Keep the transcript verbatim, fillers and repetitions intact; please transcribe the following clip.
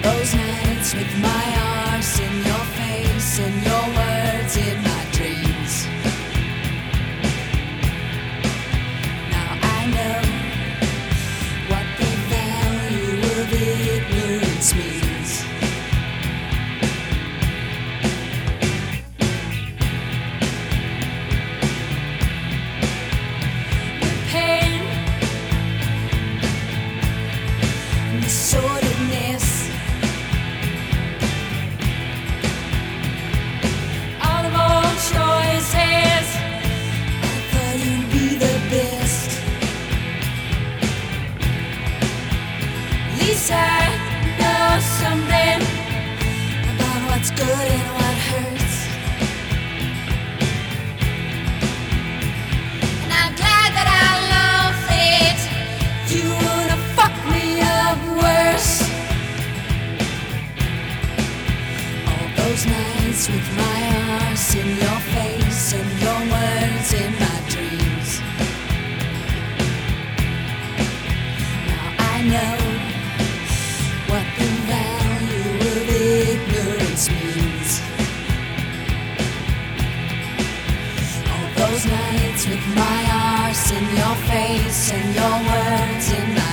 Those nights with my arse in your face and your words in my dreams. Now I know what the value of ignorance means. The pain, the sordidness, choices. I thought you'd be the best. At least I know something about what's good and what hurts. And I'm glad that I lost it. You wanna fuck me up worse. All those nights with my arse in your face and your words in my dreams. Now I know what the value of ignorance means. All those nights with my arse in your face and your words in my